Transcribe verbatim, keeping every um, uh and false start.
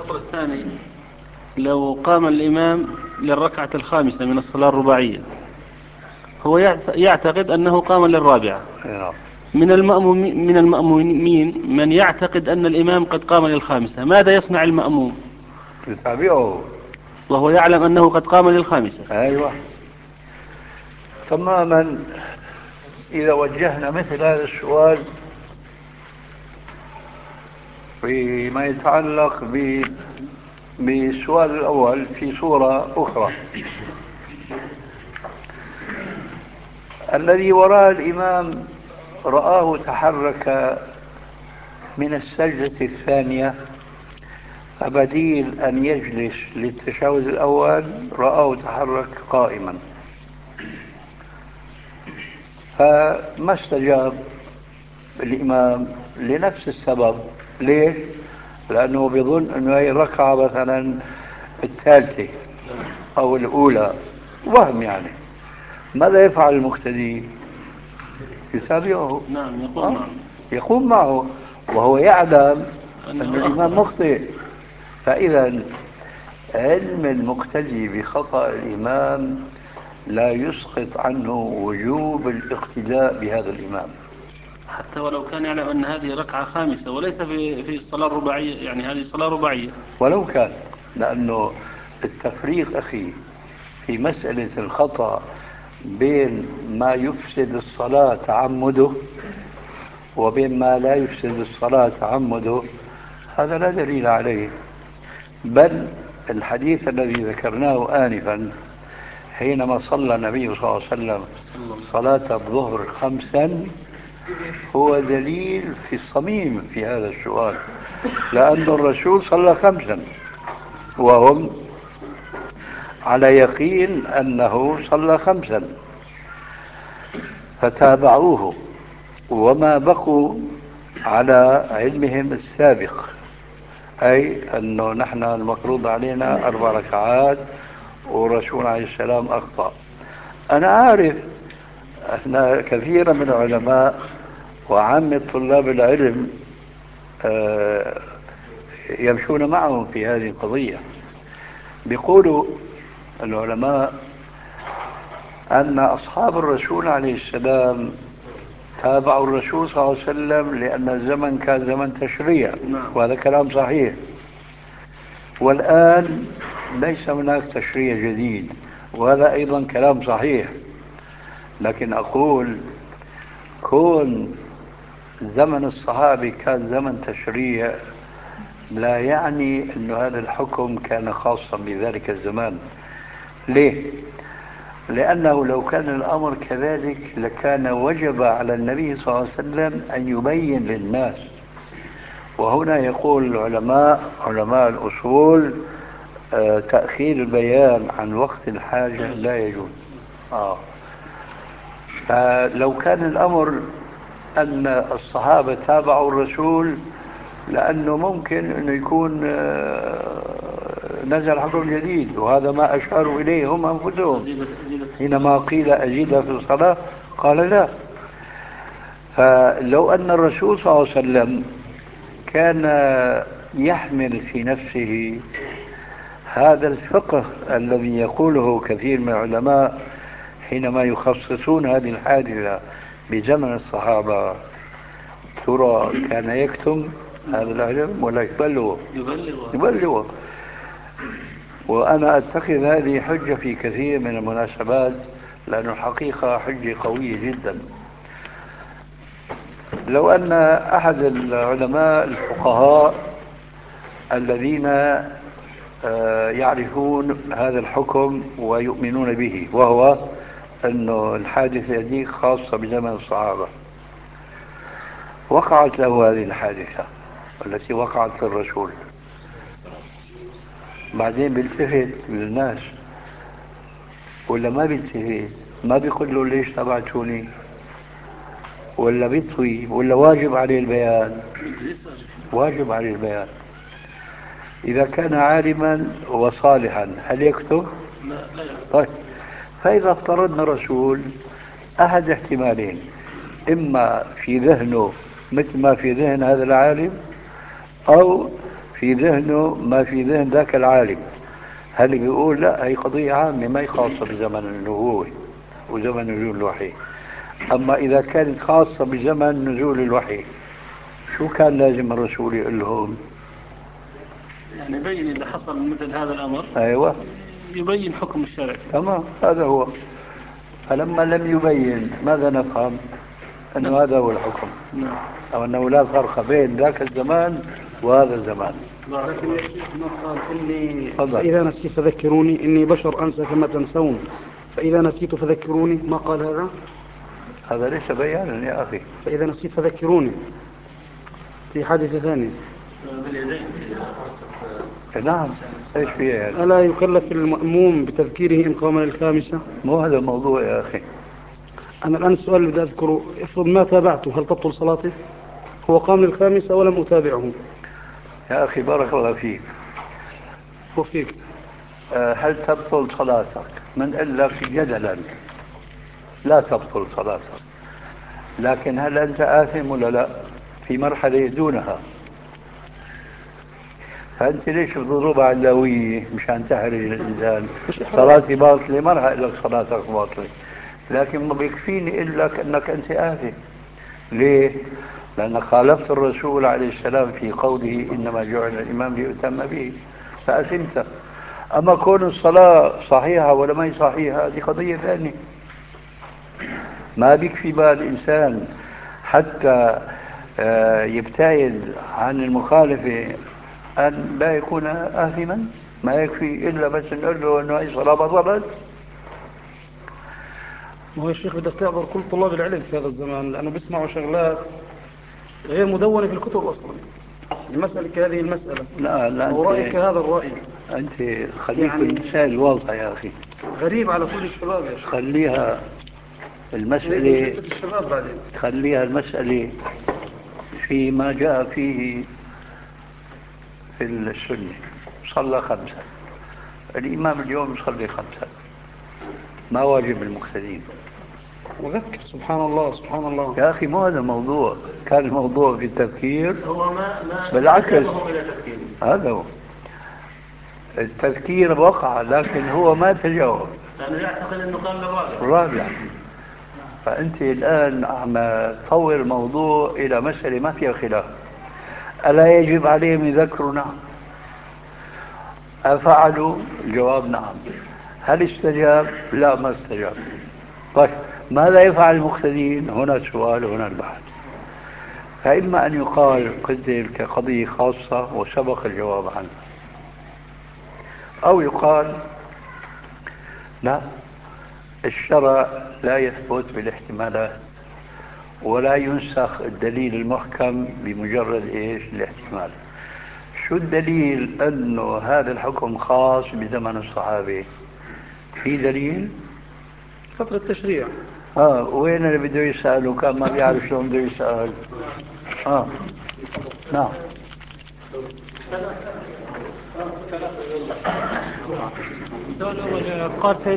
الشطر الثاني لو قام الإمام للركعة الخامسة من الصلاة الرباعية، هو يعتقد أنه قام للرابعة. نعم. من المأمومين من المأمومين من يعتقد أن الإمام قد قام للخامسة، ماذا يصنع المأموم يتابعه وهو يعلم أنه قد قام للخامسة؟ أيوة تماما. إذا وجهنا مثل هذا السؤال فيما يتعلق ب بالسؤال الأول في صورة أخرى، الذي وراء الإمام رآه تحرك من السجدة الثانية، فبديل أن يجلس للتشهد الأول رآه تحرك قائما، فما استجاب الإمام لنفس السبب. ليش؟ لأنه بيظن أنه هي الركعة مثلا الثالثة أو الأولى، وهم يعني. ماذا يفعل المقتدي؟ يتابعه. نعم، يقوم آه. معه. يقوم معه وهو يعلم أن أنه الإمام أخطأ. مخطئ. فإذا علم المقتدي بخطأ الإمام لا يسقط عنه وجوب الاقتداء بهذا الإمام، حتى ولو كان يعلم أن هذه ركعة خامسة وليس في في الصلاة الرباعية، يعني هذه صلاة رباعية. ولو كان. لأنه التفريق أخي في مسألة الخطأ بين ما يفسد الصلاة تعمده وبين ما لا يفسد الصلاة تعمده هذا لا دليل عليه. بل الحديث الذي ذكرناه آنفا حينما صلى النبي صلى الله عليه وسلم صلاة الظهر خمسا هو دليل في الصميم في هذا السؤال، لأن الرسول صلى خمسا وهم على يقين أنه صلى خمسا فتابعوه، وما بقوا على علمهم السابق، أي أنه نحن المفروض علينا أربع ركعات والرسول عليه السلام أخطأ. أنا عارف أن كثيرا من العلماء وعامة طلاب العلم آه، يمشون معهم في هذه القضية. بيقولوا العلماء أن أصحاب الرسول عليه السلام تابعوا الرسول صلى الله عليه وسلم لأن الزمن كان زمن تشريع، وهذا كلام صحيح. والآن ليس هناك تشريع جديد، وهذا أيضا كلام صحيح. لكن أقول كون زمن الصحابة كان زمن تشريع لا يعني أن هذا الحكم كان خاصا بذلك الزمان. ليه؟ لأنه لو كان الأمر كذلك لكان وجب على النبي صلى الله عليه وسلم أن يبين للناس. وهنا يقول العلماء علماء الأصول آه تأخير البيان عن وقت الحاجة لا يجوز. آه. فلو كان الأمر أن الصحابة تابعوا الرسول لأنه ممكن أنه يكون نزل حكم جديد، وهذا ما أشاروا إليه هم أنفسهم حينما قيل أزيد في الصلاة قال لا. فلو أن الرسول صلى الله عليه وسلم كان يحمل في نفسه هذا الفقه الذي يقوله كثير من العلماء حينما يخصصون هذه الحادثة بزمن الصحابة، ترى كان يكتم هذا العلم ولا يبلغه؟ يبلغ. يبلغه. وأنا أتخذ هذه حجة في كثير من المناسبات، لأن الحقيقة حجة قوية جدا. لو أن أحد العلماء الفقهاء الذين يعرفون هذا الحكم ويؤمنون به، وهو أن الحادثة دي خاصة بزمن الصحابة، وقعت له هذه الحادثة التي وقعت للرسول، بعدين بيلتفت للناس ولا ما بيلتفت؟ ما بيقول له ليش تبعتوني؟ ولا بيطوي؟ ولا واجب عليه البيان؟ واجب عليه البيان. إذا كان عالما وصالحا هل يكتب؟ لا لا يعلم. طيب، فإذا افترضنا رسول أحد احتمالين: إما في ذهنه مثل ما في ذهن هذا العالم، أو في ذهنه ما في ذهن ذاك العالم. هل بيقول لا هي قضية عامة ما هي خاصة بزمن النبوة وزمن نزول الوحي. أما إذا كانت خاصة بزمن نزول الوحي شو كان لازم الرسول يقول لهم؟ يعني يبين إذا حصل مثل هذا الأمر. أيوة يبين حكم الشرع. تمام هذا هو. فلما لم يبين ماذا نفهم؟ أنه نعم. هذا هو الحكم. نعم. أو أنه لا فرق بين ذاك الزمان وهذا الزمان. لكن يا شيخ ما قال إني تفضل. فإذا نسيت فذكروني إني بشر أنسى كما تنسون، فإذا نسيت فذكروني ما قال هذا؟ هذا ليس بيانا يا أخي. فإذا نسيت فذكروني في حادثة ثانية. نعم ايش فيها يعني؟ ألا يكلف المأموم بتذكيره إن قام للخامسة؟ مو هذا الموضوع يا أخي. أنا الآن السؤال اللي بدي أذكره، افرض ما تابعته هل تبطل صلاته؟ هو قام للخامسة ولم أتابعه. يا أخي بارك الله فيك. وفيك. أه هل تبطل صلاتك؟ من قال لك جدلا لا تبطل صلاتك، لكن هل أنت آثم ولا لا؟ في مرحلة دونها. فأنت ليش بتضربها علوية مشان تحرج الإنسان؟ صلاتي باطلة، ما راح أقول لك صلاتك باطلة، لكن ما بيكفيني أقول لك أنك أنت آثم. ليه؟ لأنك خالفت الرسول عليه السلام في قوله إنما جعل الإمام ليؤتم به، فأثمت. أما كون الصلاة صحيحة ولا ما هي صحيحة هذه قضية ثانية. ما بيكفي بقى الإنسان حتى يبتعد عن المخالفة أن لا يكون آثما. ما يكفي إلا بس نقول له أنه أي صلاة بطلت. ما هو يا شيخ بدك تعذر كل طلاب العلم في هذا الزمان، لأنه بيسمعوا شغلات غير مدونة في الكتب أصلا. المسألة كهذه المسألة. لا لا أو رأيك أنت هذا الرأي. أنت خليك يعني الإنسان الواضح يا أخي. غريب على كل الشباب يا شيخ. خليها المسألة يشتت الشباب بعدين. خليها المسألة فيما جاء فيه في السنة. صلى خمسة، الإمام اليوم يصلي خمسة، ما واجب المقتدين. وذكر سبحان الله سبحان الله. يا أخي مو هذا الموضوع، كان الموضوع في التذكير. هو ما ما بالعكس إلى تفكير. هذا هو التذكير وقع، لكن هو ما تجاوب لأنه يعتقد أنه قال الرابع. الرابع. فأنت الآن عم تطور الموضوع إلى مسألة ما فيها خلاف. ألا يجب عليهم يذكروا؟ نعم. أفعلوا؟ الجواب نعم. هل استجاب؟ لا ما استجاب. طيب ماذا يفعل المقتدين؟ هنا السؤال وهنا البحث. فإما أن يقال تلك قضية خاصة وسبق الجواب عنها، أو يقال لا، الشرع لا يثبت بالاحتمالات ولا ينسخ الدليل المحكم بمجرد إيش؟ الاحتمال. شو الدليل أنه هذا الحكم خاص بزمن الصحابة؟ في دليل؟ فترة تشريع. اه وين اللي بده يسأل وكان ما بيعرف شلون بده يسأل؟ اه نعم. السؤال الأول قال سيد